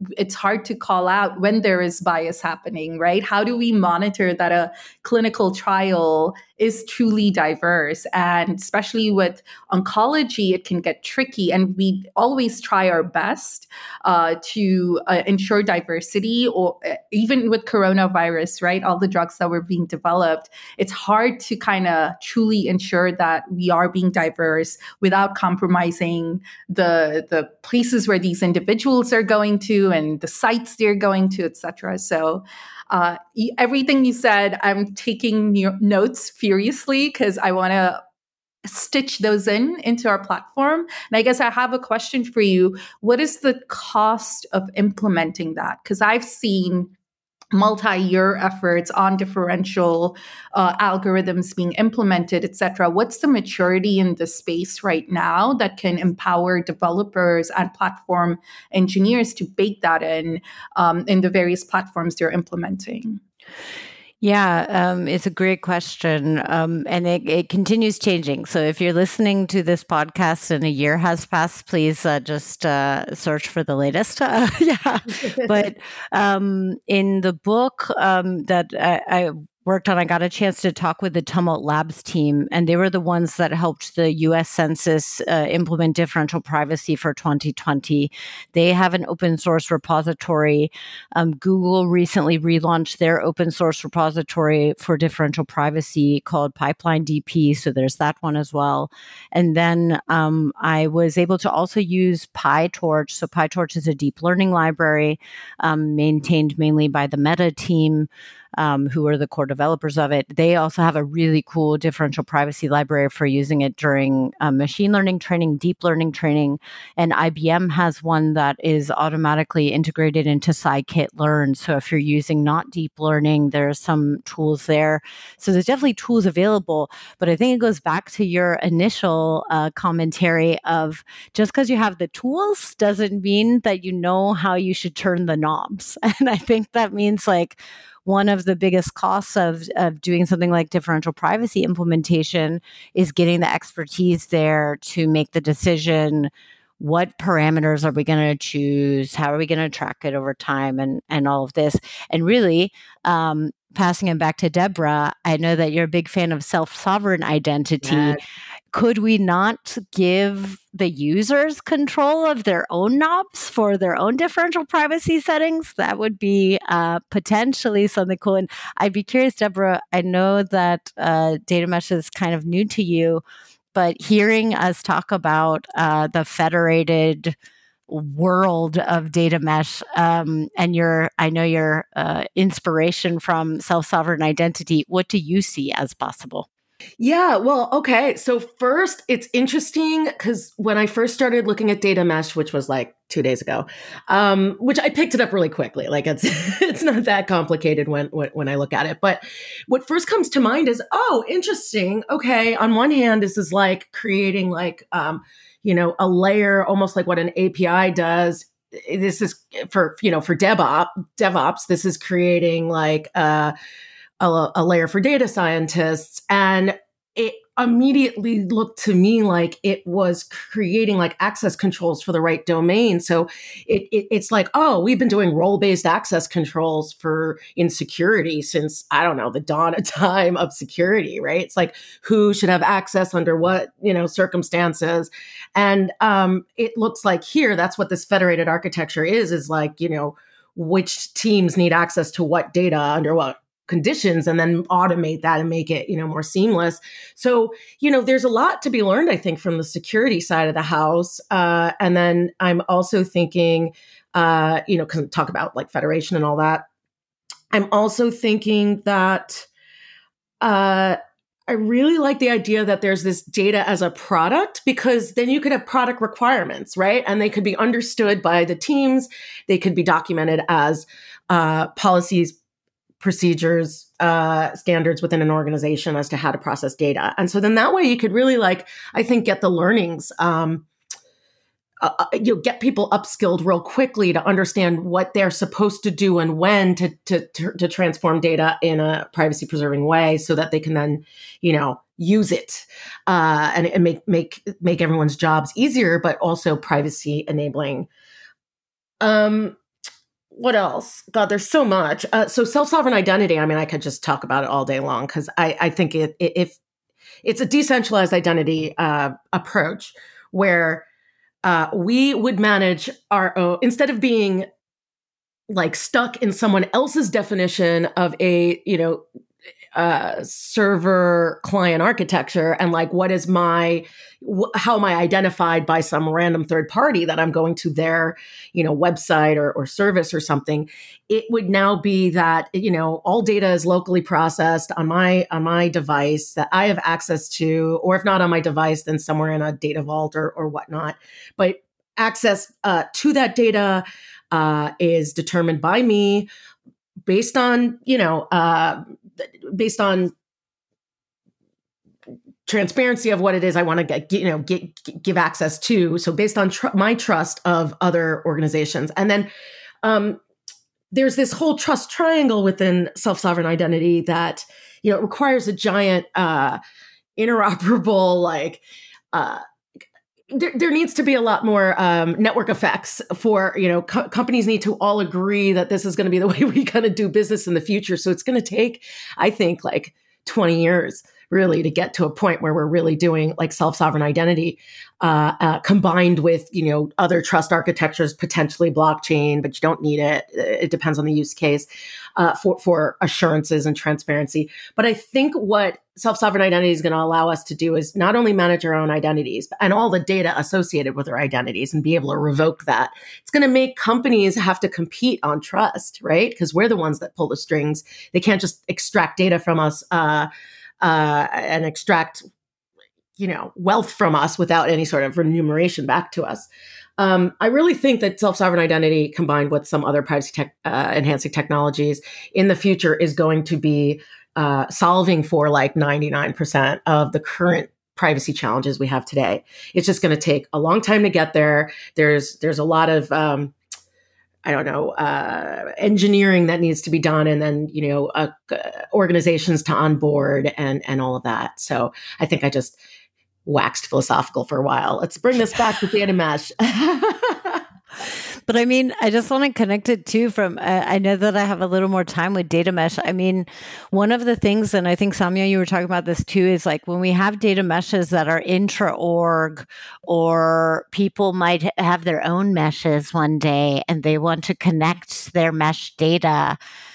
it's hard to call out when there is bias happening, right? How do we monitor that a clinical trial is truly diverse? And especially with oncology, it can get tricky. And we always try our best uh, to uh, ensure diversity, or uh, even with coronavirus, right? All the drugs that were being developed, it's hard to kind of truly ensure that we are being diverse without compromising the, the places where these individuals are going to and the sites they're going to, et cetera. So uh, everything you said, I'm taking notes furiously because I want to stitch those in into our platform. And I guess I have a question for you. What is the cost of implementing that? Because I've seen multi-year efforts on differential uh, algorithms being implemented, et cetera. What's the maturity in the space right now that can empower developers and platform engineers to bake that in um, in the various platforms they're implementing? Yeah, um, it's a great question. Um, and it, it continues changing. So if you're listening to this podcast and a year has passed, please uh, just uh, search for the latest. Uh, yeah. But um, in the book um, that I, I worked on, I got a chance to talk with the Tumult Labs team, and they were the ones that helped the U S Census uh, implement differential privacy for twenty twenty. They have an open source repository. Um, Google recently relaunched their open source repository for differential privacy called Pipeline D P, so there's that one as well. And then um, I was able to also use PyTorch. So PyTorch is a deep learning library um, maintained mainly by the Meta team, Um, who are the core developers of it. They also have a really cool differential privacy library for using it during uh, machine learning training, deep learning training. And I B M has one that is automatically integrated into scikit-learn. So if you're using not deep learning, there's some tools there. So there's definitely tools available. But I think it goes back to your initial uh, commentary of just because you have the tools doesn't mean that you know how you should turn the knobs. And I think that means like, one of the biggest costs of, of doing something like differential privacy implementation is getting the expertise there to make the decision. What parameters are we going to choose? How are we going to track it over time, and, and all of this? And really, um, passing it back to Deborah, I know that you're a big fan of self-sovereign identity. Yes. Could we not give the users control of their own knobs for their own differential privacy settings? That would be uh, potentially something cool. And I'd be curious, Deborah, I know that uh, data mesh is kind of new to you, but hearing us talk about uh, the federated world of data mesh um, and your, I know your uh, inspiration from self-sovereign identity, what do you see as possible? Yeah, well, okay. So first, it's interesting because when I first started looking at data mesh, which was like two days ago, um, which I picked it up really quickly. Like it's it's not that complicated when, when when I look at it. But what first comes to mind is, oh, interesting. Okay, on one hand, this is like creating like um, you know, a layer, almost like what an A P I does. This is for you know for DevOps. DevOps. This is creating like uh A, a layer for data scientists. And it immediately looked to me like it was creating like access controls for the right domain. So it, it it's like, oh, we've been doing role-based access controls for in security since, I don't know, the dawn of time of security, right? It's like who should have access under what, you know, circumstances. And um, it looks like here, that's what this federated architecture is, is like, you know, which teams need access to what data under what conditions, and then automate that and make it, you know, more seamless. So, you know, there's a lot to be learned, I think, from the security side of the house. Uh, and then I'm also thinking, uh, you know, because talk about like federation and all that. I'm also thinking that uh, I really like the idea that there's this data as a product, because then you could have product requirements, right? And they could be understood by the teams. They could be documented as uh, policies, procedures, uh, standards within an organization as to how to process data. And so then that way you could really like, I think, get the learnings, um, uh, you know, get people upskilled real quickly to understand what they're supposed to do and when to, to, to, to transform data in a privacy preserving way so that they can then, you know, use it uh, and, and make, make, make everyone's jobs easier, but also privacy enabling. Um, what else? God, there's so much. Uh, so self-sovereign identity, I mean, I could just talk about it all day long because I, I think it, it, if it's a decentralized identity uh, approach where uh, we would manage our own, instead of being like stuck in someone else's definition of a, you know, uh, server client architecture and like, what is my, wh- how am I identified by some random third party that I'm going to their, you know, website or, or service or something. It would now be that, you know, all data is locally processed on my, on my device that I have access to, or if not on my device, then somewhere in a data vault or, or whatnot. But access uh, to that data uh, is determined by me based on, you know, uh, based on transparency of what it is I want to get, you know, get, give access to. So based on tr- my trust of other organizations. And then um, there's this whole trust triangle within self-sovereign identity that, you know, it requires a giant uh, interoperable, like, uh, There, there needs to be a lot more um, network effects for, you know, co- companies need to all agree that this is going to be the way we kind of do business in the future. So it's going to take, I think, like twenty years really to get to a point where we're really doing like self-sovereign identity uh, uh, combined with, you know, other trust architectures, potentially blockchain, but you don't need it. It depends on the use case uh, for, for assurances and transparency. But I think what self-sovereign identity is going to allow us to do is not only manage our own identities and all the data associated with our identities and be able to revoke that. It's going to make companies have to compete on trust, right? Because we're the ones that pull the strings. They can't just extract data from us uh, uh, and extract, you know, wealth from us without any sort of remuneration back to us. Um, I really think that self-sovereign identity combined with some other privacy tech, uh, enhancing technologies in the future is going to be uh, solving for like ninety-nine percent of the current privacy challenges we have today. It's just going to take a long time to get there. There's there's a lot of um, I don't know, uh, engineering that needs to be done, and then, you know, uh, organizations to onboard and, and all of that. So I think I just waxed philosophical for a while. Let's bring this back to data mesh. But I mean, I just want to connect it too from, uh, I know that I have a little more time with data mesh. I mean, one of the things, and I think Samia, you were talking about this too, is like when we have data meshes that are intra-org, or people might have their own meshes one day and they want to connect their mesh data.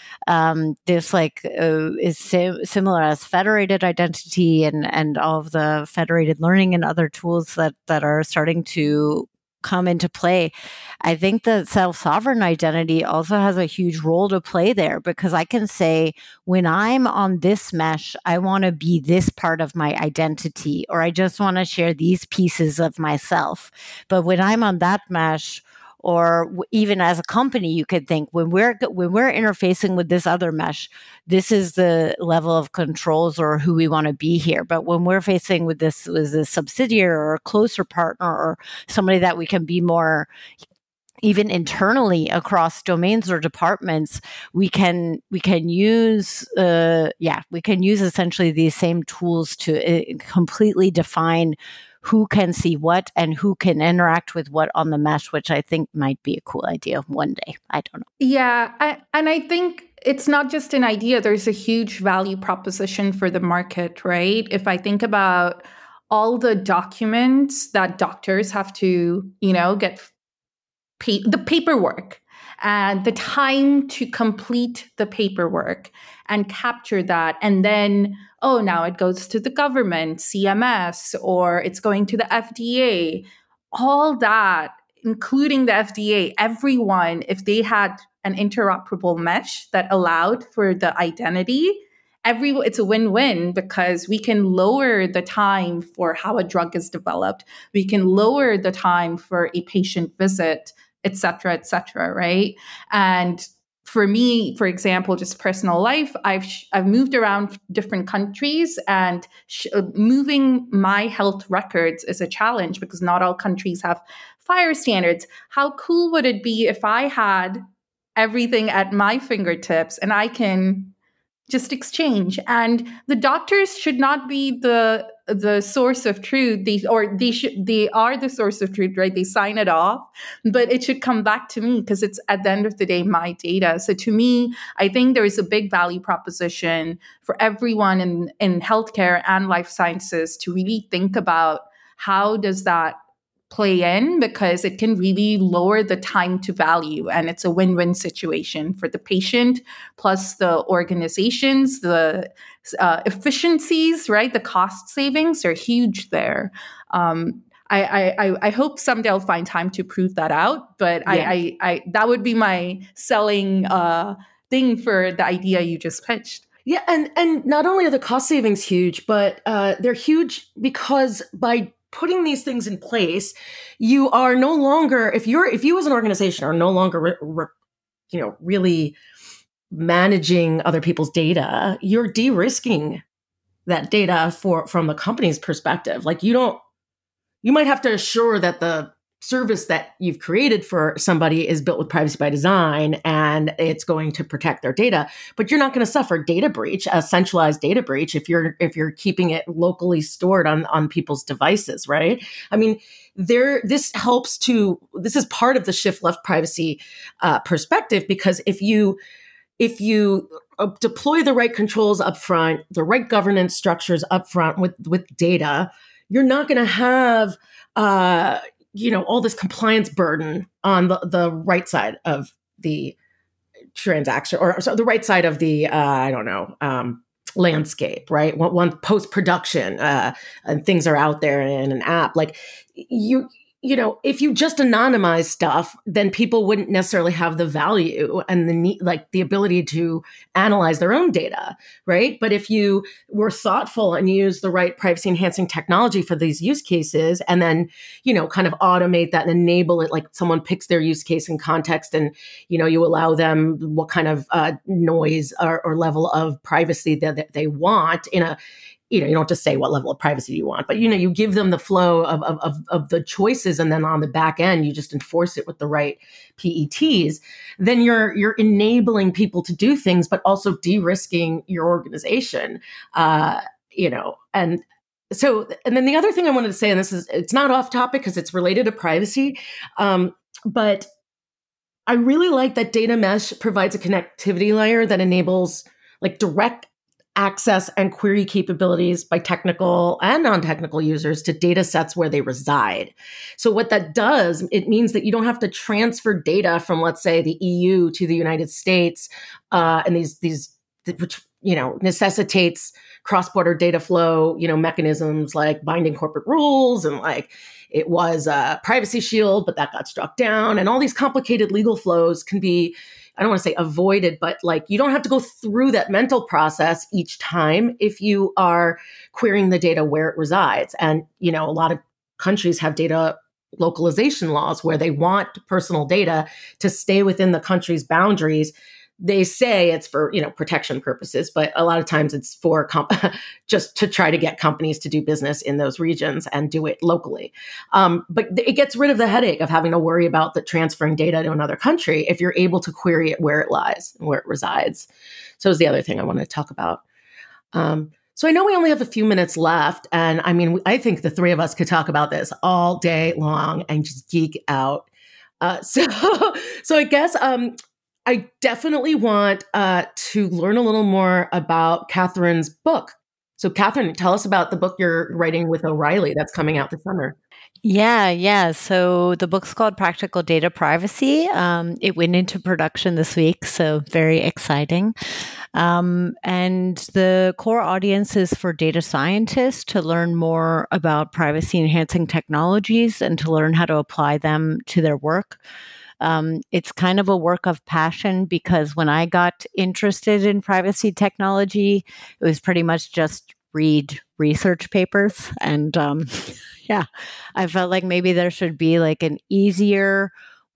Um, this like uh, is sim- similar as federated identity and, and all of the federated learning and other tools that, that are starting to come into play. I think that self-sovereign identity also has a huge role to play there, because I can say, when I'm on this mesh, I want to be this part of my identity, or I just want to share these pieces of myself. But when I'm on that mesh, or even as a company, you could think, when we're when we're interfacing with this other mesh, this is the level of controls or who we want to be here. But when we're facing with this with a subsidiary or a closer partner or somebody that we can be more, even internally across domains or departments, we can we can use uh, yeah we can use essentially these same tools to uh, completely define who can see what and who can interact with what on the mesh, which I think might be a cool idea one day. I don't know. Yeah, I, and I think it's not just an idea. There's a huge value proposition for the market, right? If I think about all the documents that doctors have to, you know, get pay, the paperwork and the time to complete the paperwork and capture that. And then, oh, now it goes to the government, C M S, or it's going to the F D A. All that, including the F D A, everyone, if they had an interoperable mesh that allowed for the identity, every it's a win-win, because we can lower the time for how a drug is developed. We can lower the time for a patient visit, et cetera, et cetera, right? And for me, for example, just personal life, I've I've moved around different countries, and sh- moving my health records is a challenge because not all countries have FHIR standards. How cool would it be if I had everything at my fingertips and I can just exchange. And the doctors should not be the the source of truth. They, or they should they are the source of truth, right? They sign it off, but it should come back to me because it's at the end of the day my data. So to me, I think there is a big value proposition for everyone in in healthcare and life sciences to really think about how does that play in, because it can really lower the time to value, and it's a win-win situation for the patient plus the organizations. The uh, efficiencies, right, the cost savings are huge there. um, I, I, I hope someday I'll find time to prove that out, but yeah. I, I, I that would be my selling uh, thing for the idea you just pitched. Yeah, and and not only are the cost savings huge, but uh, they're huge because by putting these things in place, you are no longer, if you're, if you as an organization are no longer, re, re, you know, really managing other people's data, you're de-risking that data for, from the company's perspective. Like you don't, you might have to assure that the service that you've created for somebody is built with privacy by design and it's going to protect their data, but you're not going to suffer data breach, a centralized data breach, if you're if you're keeping it locally stored on on people's devices, right? I mean, there this helps to this is part of the shift left privacy uh, perspective, because if you if you uh, deploy the right controls up front, the right governance structures up front with with data, you're not going to have uh, you know, all this compliance burden on the, the right side of the transaction, or so the right side of the, uh, I don't know, um, landscape, right? One, one post-production, uh, and things are out there in an app. Like you, you know, if you just anonymize stuff, then people wouldn't necessarily have the value and the need, like the ability to analyze their own data, right? But if you were thoughtful and use the right privacy enhancing technology for these use cases, and then, you know, kind of automate that and enable it, like someone picks their use case and context, and, you know, you allow them what kind of uh, noise or, or level of privacy that, that they want in a, you know, you don't just say what level of privacy you want, but, you know, you give them the flow of, of, of, of the choices. And then on the back end, you just enforce it with the right P E Ts. Then you're, you're enabling people to do things, but also de-risking your organization, uh, you know, and so, and then the other thing I wanted to say, and this is, it's not off topic because it's related to privacy. Um, but I really like that data mesh provides a connectivity layer that enables like direct access and query capabilities by technical and non-technical users to data sets where they reside. So what that does, it means that you don't have to transfer data from, let's say, the E U to the United States, uh, and these, these, which, you know, necessitates cross-border data flow, you know, mechanisms like binding corporate rules, and like it was a privacy shield, but that got struck down, and all these complicated legal flows can be, I don't want to say avoided, but like you don't have to go through that mental process each time if you are querying the data where it resides. And, you know, a lot of countries have data localization laws where they want personal data to stay within the country's boundaries. They say it's for, you know, protection purposes, but a lot of times it's for comp- just to try to get companies to do business in those regions and do it locally. Um, but th- it gets rid of the headache of having to worry about the transferring data to another country if you're able to query it where it lies and where it resides. So is the other thing I want to talk about. Um, so I know we only have a few minutes left, and I mean, I think the three of us could talk about this all day long and just geek out. Uh, so, so I guess. Um, I definitely want uh, to learn a little more about Catherine's book. So, Catherine, tell us about the book you're writing with O'Reilly that's coming out this summer. Yeah, yeah. So the book's called Practical Data Privacy. Um, it went into production this week, so very exciting. Um, and the core audience is for data scientists to learn more about privacy-enhancing technologies and to learn how to apply them to their work. Um, it's kind of a work of passion because when I got interested in privacy technology, it was pretty much just read research papers. And um, yeah, I felt like maybe there should be like an easier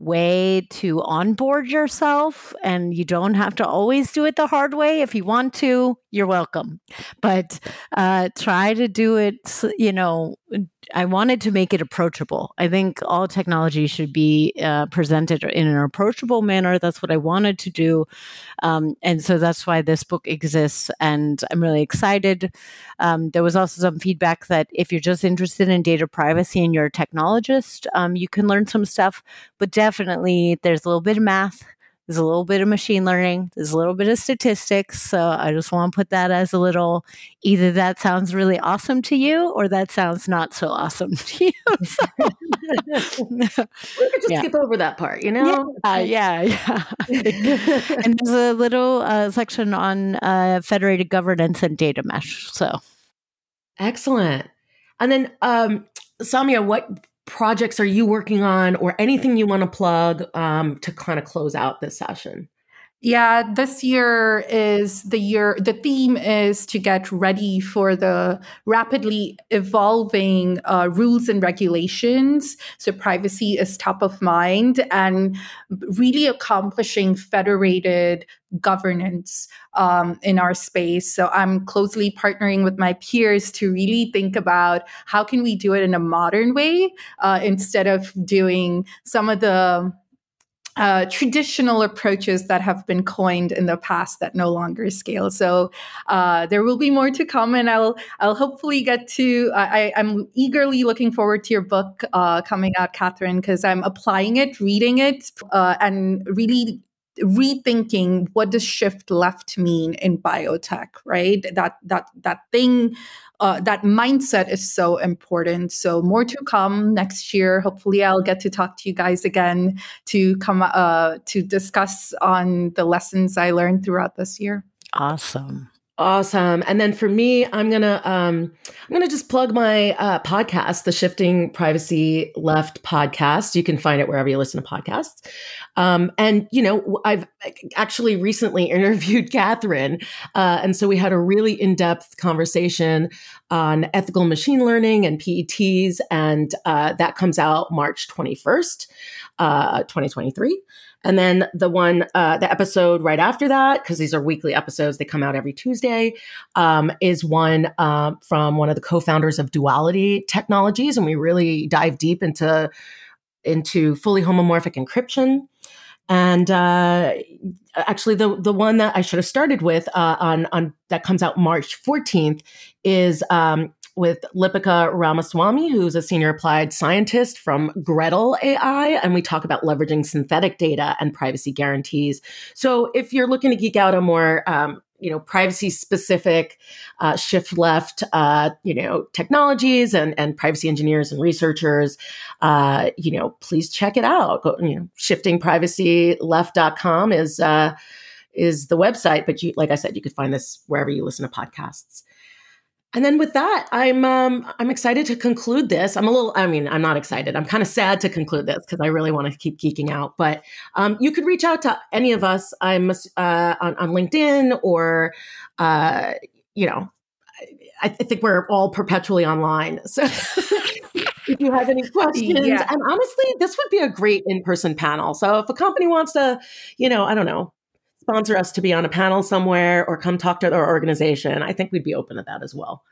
way to onboard yourself, and you don't have to always do it the hard way. If you want to, you're welcome. But uh, try to do it, you know, I wanted to make it approachable. I think all technology should be uh, presented in an approachable manner. That's what I wanted to do. Um, and so that's why this book exists. And I'm really excited. Um, there was also some feedback that if you're just interested in data privacy and you're a technologist, um, you can learn some stuff. But definitely there's a little bit of math. There's a little bit of machine learning. There's a little bit of statistics. So I just want to put that as a little, either that sounds really awesome to you or that sounds not so awesome to you. So, we could just yeah. skip over that part, you know? Yeah, yeah, yeah. And there's a little uh, section on uh, federated governance and data mesh. So excellent. And then, um, Samia, what projects are you working on or anything you want to plug um, to kind of close out this session? Yeah, this year is the year, the theme is to get ready for the rapidly evolving uh, rules and regulations. So privacy is top of mind and really accomplishing federated governance um, in our space. So I'm closely partnering with my peers to really think about how can we do it in a modern way uh, instead of doing some of the Uh, traditional approaches that have been coined in the past that no longer scale. So uh, there will be more to come, and I'll I'll hopefully get to. I, I'm eagerly looking forward to your book uh, coming out, Catherine, because I'm applying it, reading it, uh, and really rethinking what does shift left mean in biotech. Right, that that that thing. Uh, that mindset is so important. So more to come next year. Hopefully I'll get to talk to you guys again to come uh, to discuss on the lessons I learned throughout this year. Awesome. Awesome. And then for me, I'm going to, um, I'm going to just plug my uh, podcast, the Shifting Privacy Left podcast. You can find it wherever you listen to podcasts. Um, and, you know, I've actually recently interviewed Catherine. Uh, and so we had a really in-depth conversation on ethical machine learning and P E Ts. And uh, that comes out March twenty-first, uh, twenty twenty-three. And then the one, uh, the episode right after that, because these are weekly episodes, they come out every Tuesday, um, is one uh, from one of the co-founders of Duality Technologies. And we really dive deep into, into fully homomorphic encryption. And uh, actually, the the one that I should have started with uh, on on that comes out March fourteenth is um, with Lipika Ramaswamy, who's a senior applied scientist from Gretel A I, and we talk about leveraging synthetic data and privacy guarantees. So, if you're looking to geek out on more, um, you know, privacy specific, uh, shift left, uh, you know, technologies and and privacy engineers and researchers, uh, you know, please check it out. Go, you know, shifting privacy left dot com is uh, is the website, but you, like I said, you could find this wherever you listen to podcasts. And then with that, I'm um, I'm excited to conclude this. I'm a little, I mean, I'm not excited. I'm kind of sad to conclude this because I really want to keep geeking out. But um, you could reach out to any of us. I'm uh, on, on LinkedIn or, uh, you know, I, I think we're all perpetually online. So if you have any questions, Yeah. and honestly, this would be a great in-person panel. So if a company wants to, you know, I don't know, sponsor us to be on a panel somewhere or come talk to our organization, I think we'd be open to that as well.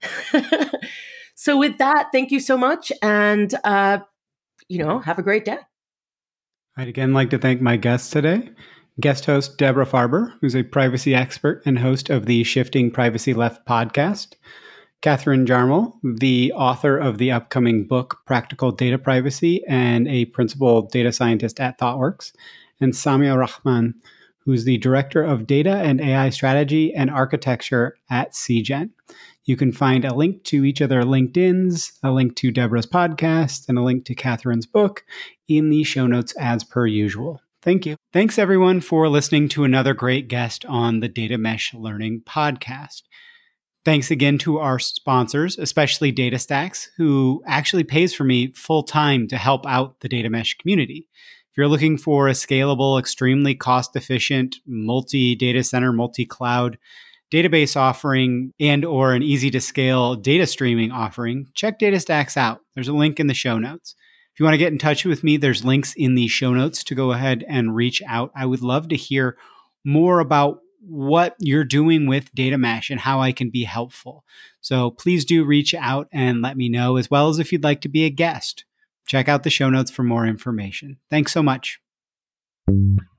So with that, thank you so much. And, uh, you know, have a great day. I'd again like to thank my guests today. Guest host Deborah Farber, who's a privacy expert and host of the Shifting Privacy Left podcast. Catherine Jarmel, the author of the upcoming book, Practical Data Privacy, and a principal data scientist at ThoughtWorks. And Samia Rahman, who's the Director of Data and A I Strategy and Architecture at C G E N. You can find a link to each of their LinkedIns, a link to Deborah's podcast, and a link to Catherine's book in the show notes as per usual. Thank you. Thanks, everyone, for listening to another great guest on the Data Mesh Learning podcast. Thanks again to our sponsors, especially DataStax, who actually pays for me full-time to help out the data mesh community. If you're looking for a scalable, extremely cost-efficient, multi-data center, multi-cloud database offering and or an easy-to-scale data streaming offering, check DataStax out. There's a link in the show notes. If you want to get in touch with me, there's links in the show notes to go ahead and reach out. I would love to hear more about what you're doing with data mesh and how I can be helpful. So please do reach out and let me know, as well as if you'd like to be a guest. Check out the show notes for more information. Thanks so much.